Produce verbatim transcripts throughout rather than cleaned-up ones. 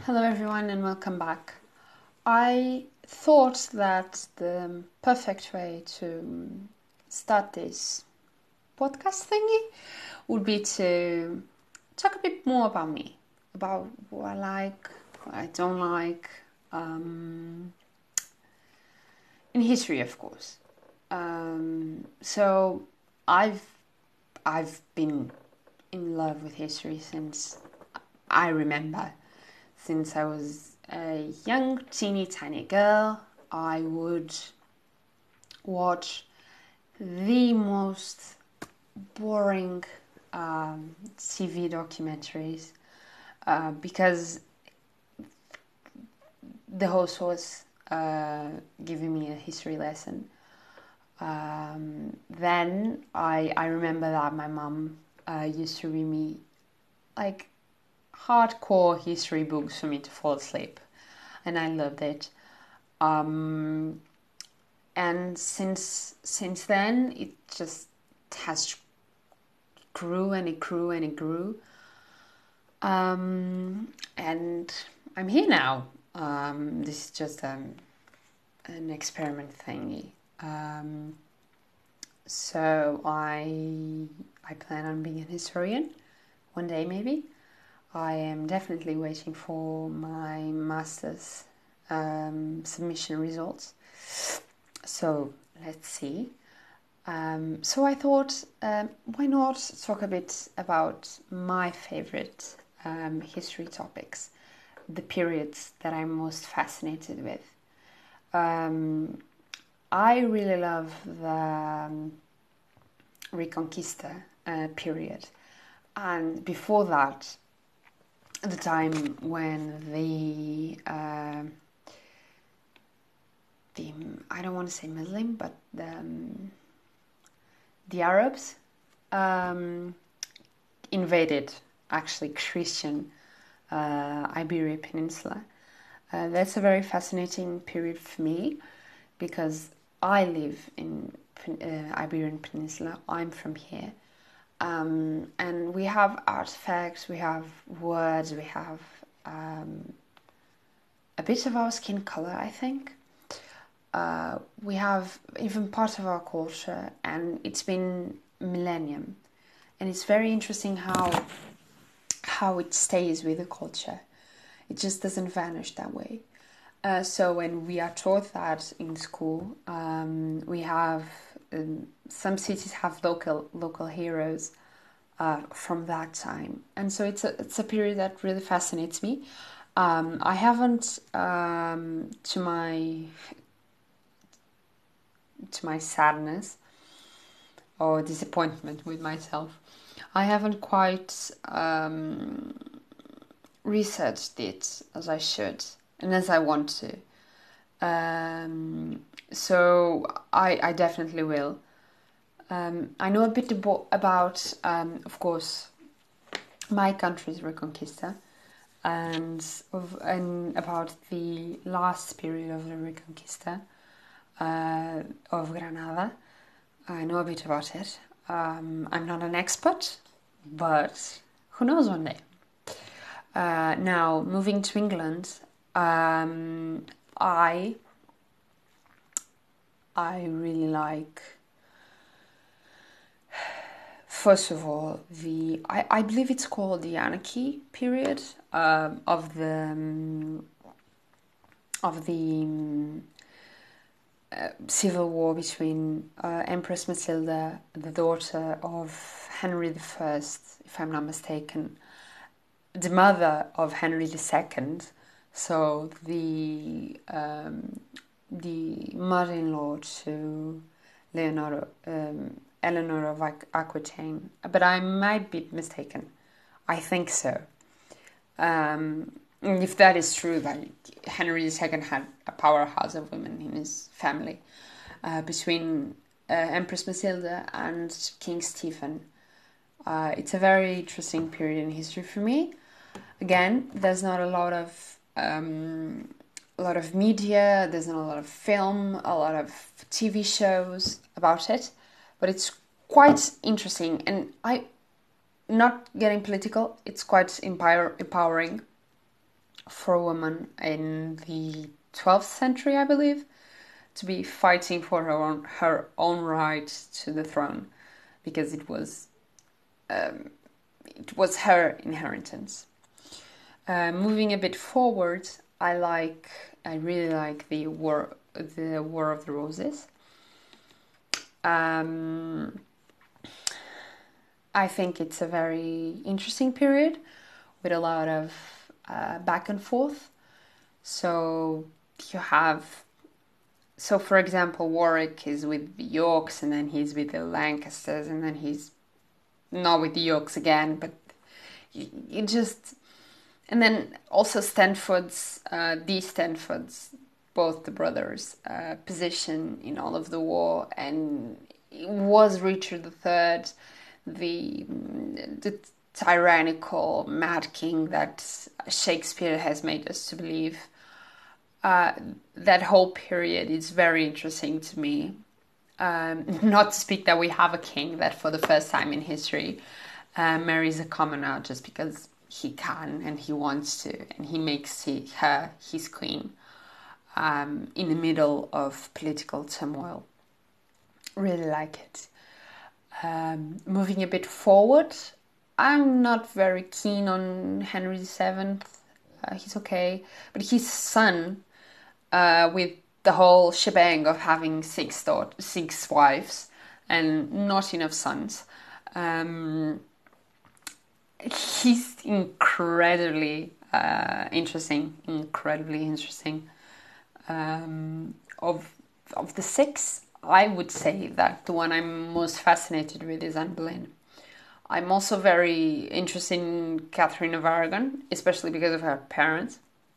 Hello everyone and welcome back. I thought that the perfect way to start this podcast thingy would be to talk a bit more about me, about what I like, what I don't like, um, in history, of course. Um, so I've I've been in love with history since I remember. Since I was a young, teeny, tiny girl, I would watch the most boring um, T V documentaries uh, because the host was uh, giving me a history lesson. Um, then I I remember that my mum uh, used to read me like hardcore history books for me to fall asleep, and I loved it. Um, and since since then, it just has grew and it grew and it grew. Um, and I'm here now. Um, this is just um, an experiment thingy. Um, so I I plan on being an historian one day, maybe. I am definitely waiting for my master's um, submission results. So let's see. Um, so I thought, um, why not talk a bit about my favorite um, history topics, the periods that I'm most fascinated with. Um, I really love the um, Reconquista uh, period, and before that, the time when the uh, the I don't want to say Muslim, but the um, the Arabs um, invaded actually Christian uh, Iberian Peninsula. Uh, that's a very fascinating period for me because I live in uh, Iberian Peninsula. I'm from here. Um, and we have artifacts, we have words, we have um, a bit of our skin color, I think. Uh, we have even part of our culture, and it's been millennium. And it's very interesting how how it stays with the culture. It just doesn't vanish that way. Uh, so when we are taught that in school, um, we have um, some cities have local local heroes uh, from that time, and so it's a it's a period that really fascinates me. Um, I haven't, um, to my to my sadness or disappointment with myself, I haven't quite um, researched it as I should and as I want to. Um, so I, I definitely will. Um, I know a bit abo- about, um, of course, my country's Reconquista and of, and about the last period of the Reconquista uh, of Granada. I know a bit about it. Um, I'm not an expert, but who knows one day. Uh, now, moving to England, um, I I really like, first of all, the I, I believe it's called the Anarchy period um, of the um, of the um, uh, civil war between uh, Empress Matilda, the daughter of Henry the First, if I'm not mistaken, the mother of Henry the Second, so the um, the mother-in-law to Leonor, um, Eleanor of Aquitaine, but I might be mistaken. I think so. Um, if that is true, that Henry the Second had a powerhouse of women in his family, uh, between uh, Empress Matilda and King Stephen. Uh, it's a very interesting period in history for me. Again, there's not a lot of um, a lot of media. There's not a lot of film, a lot of T V shows about it, but it's quite interesting. And I, not getting political, it's quite empower, empowering. for a woman in the twelfth century, I believe, to be fighting for her own, her own right to the throne, because it was um, it was her inheritance. Uh, moving a bit forward, I like I really like the war the War of the Roses. Um, I think it's a very interesting period with a lot of uh, back and forth. So you have, so for example, Warwick is with the Yorks, and then he's with the Lancasters, and then he's not with the Yorks again, but you, you just, and then also Stanford's, uh, the Stanfords, both the brothers, uh, position in all of the war, and it was Richard the Third, the the tyrannical mad king that Shakespeare has made us to believe. Uh, that whole period is very interesting to me. Um, not to speak that we have a king that for the first time in history uh, marries a commoner just because he can and he wants to, and he makes he, her his queen um, in the middle of political turmoil. Really like it. Um, moving a bit forward, I'm not very keen on Henry the Seventh. Uh, he's okay, but his son, uh, with the whole shebang of having six daughters, six wives, and not enough sons, um, he's incredibly uh, interesting. Incredibly interesting. Um, of of the six, I would say that the one I'm most fascinated with is Anne Boleyn. I'm also very interested in Catherine of Aragon, especially because of her parents.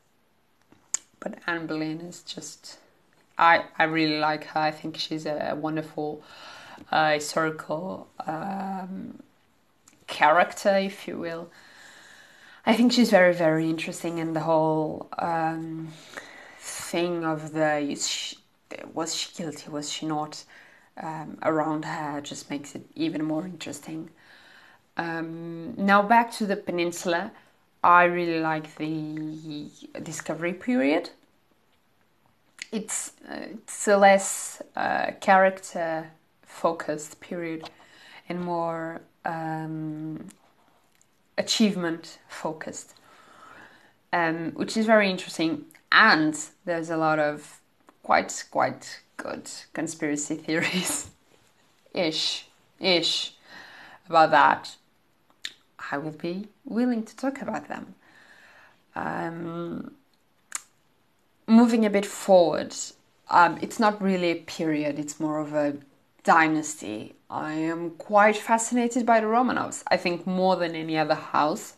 But Anne Boleyn is just, I, I really like her. I think she's a wonderful uh, historical um, character, if you will. I think she's very, very interesting, and the whole um, thing of the, she, was she guilty, was she not, um, around her just makes it even more interesting. Um, now back to the peninsula, I really like the discovery period. It's uh, it's a less uh, character focused period and more um, achievement focused, um, which is very interesting. And there's a lot of quite quite good conspiracy theories, ish ish, about that. I will be willing to talk about them. Um, moving a bit forward, um, it's not really a period, it's more of a dynasty. I am quite fascinated by the Romanovs. I think more than any other house.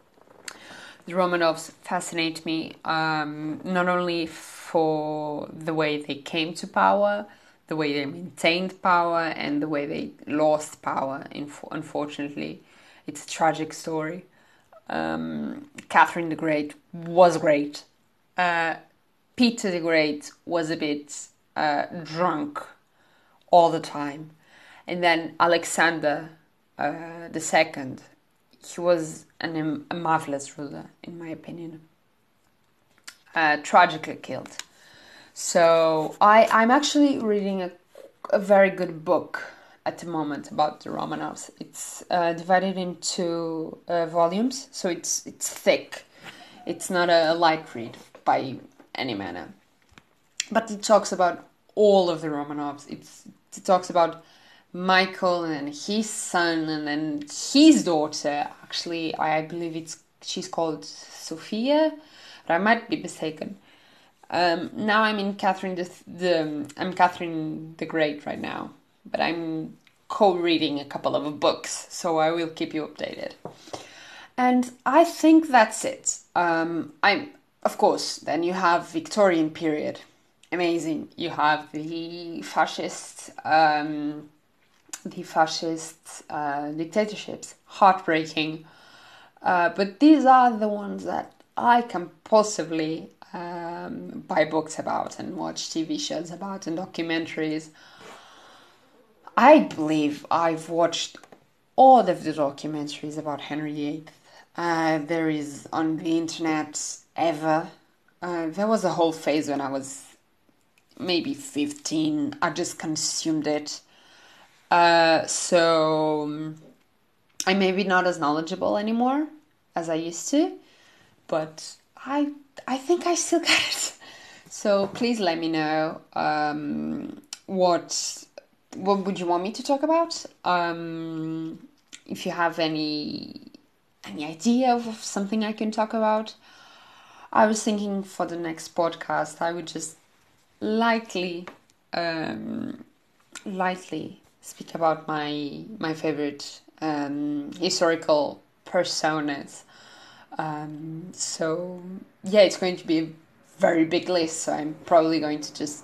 The Romanovs fascinate me, um, not only for the way they came to power, the way they maintained power, and the way they lost power, unfortunately. It's a tragic story. Um, Catherine the Great was great. Uh, Peter the Great was a bit uh, drunk all the time. And then Alexander uh, the Second, he was an, a marvelous ruler, in my opinion. Uh, tragically killed. So I, I'm actually reading a, a very good book at the moment about the Romanovs. It's uh, divided into uh, volumes, so it's it's thick. It's not a light read by any manner. But it talks about all of the Romanovs. It's, it talks about Michael and then his son and then his daughter. Actually, I believe it's she's called Sophia, but I might be mistaken. Um, now I'm in Catherine the, the I'm Catherine the Great right now, but I'm co-reading a couple of books, so I will keep you updated. And I think that's it. Um, I'm of course then you have Victorian period, amazing. You have the fascist, um, the fascist uh, dictatorships, heartbreaking. Uh, but these are the ones that I can possibly um, buy books about and watch T V shows about and documentaries. I believe I've watched all of the documentaries about Henry the Eighth. Uh, there is on the internet ever. Uh, there was a whole phase when I was maybe fifteen. I just consumed it. Uh, so um, I'm maybe not as knowledgeable anymore as I used to, but I I think I still get it. So please let me know um, what what would you want me to talk about. Um, if you have any any idea of something I can talk about. I was thinking for the next podcast I would just lightly um, lightly speak about my my favorite um, historical personas. Um, so yeah, it's going to be a very big list. So I'm probably going to just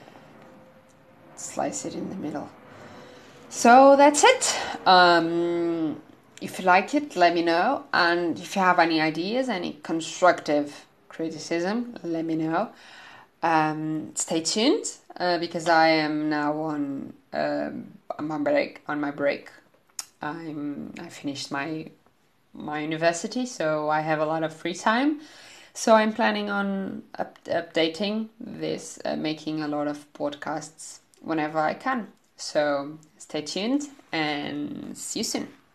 slice it in the middle. So that's it. Um, if you like it, let me know. And if you have any ideas, any constructive criticism, let me know. Um, stay tuned uh, because I am now on um, on my break. On my break, I'm I finished my my university, so I have a lot of free time. So I'm planning on up- updating this, uh, making a lot of podcasts whenever I can. So stay tuned and see you soon.